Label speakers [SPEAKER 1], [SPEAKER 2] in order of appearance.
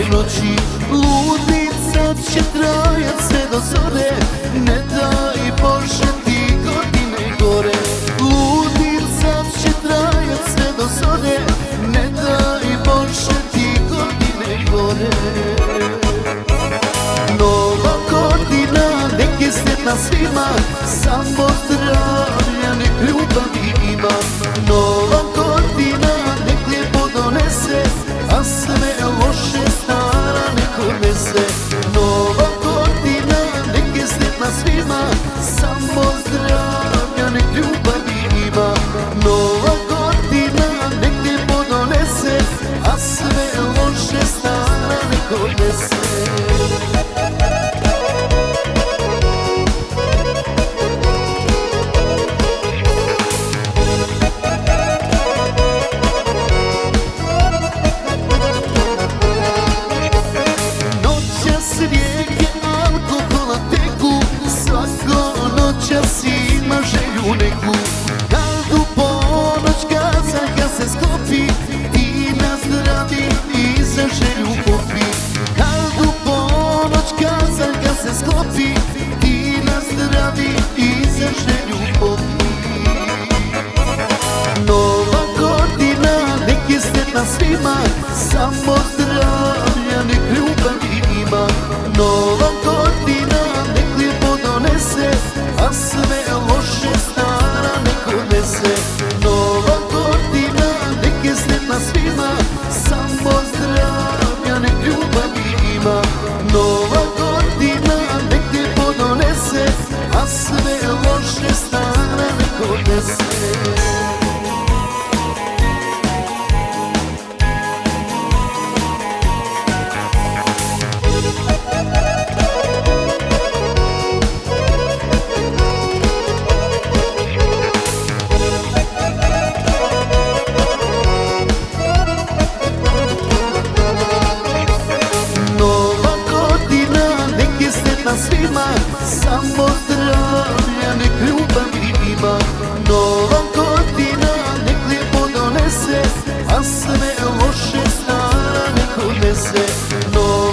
[SPEAKER 1] kraj noći. Ludnica će trajat sve do zore, ne daj Bože ti godine gore. Ludnica će trajat sve do zore, ne daj Bože ti godine gore. Nova godina nek je sretna svima, samo zdravlja nek ljubavi ima. Nova godina nek lijepo donese, a sve loše stara nek odnese. Nova godina nek je sretna svima, samo zdravlja nek ljubavi ima. Nova godina nek lijepo donese, a sve loše stara nek odnese. Rijeke alkohola teku, svako noćas ima želju neku. Kad u ponoć kazanka se sklopi, ti nazdravi i za želju popi. Kad u ponoć kazanka se sklopi, ti nazdravi i za želju popi. Nova godina nek je sretna svima, samo zdravlja nek ljubavi ima. Nova godina nek lijepo donese, a sve loše stara nek odnese. Nova godina nek je sretna svima, samo zdravlja nek ljubavi ima. Nova godina nek lijepo donese, a sve loše stara nek odnese. Svima, samo zdravlja nek ljubavi ima. Nova godina nek lijepo donese, a sve loše stara nek odnese.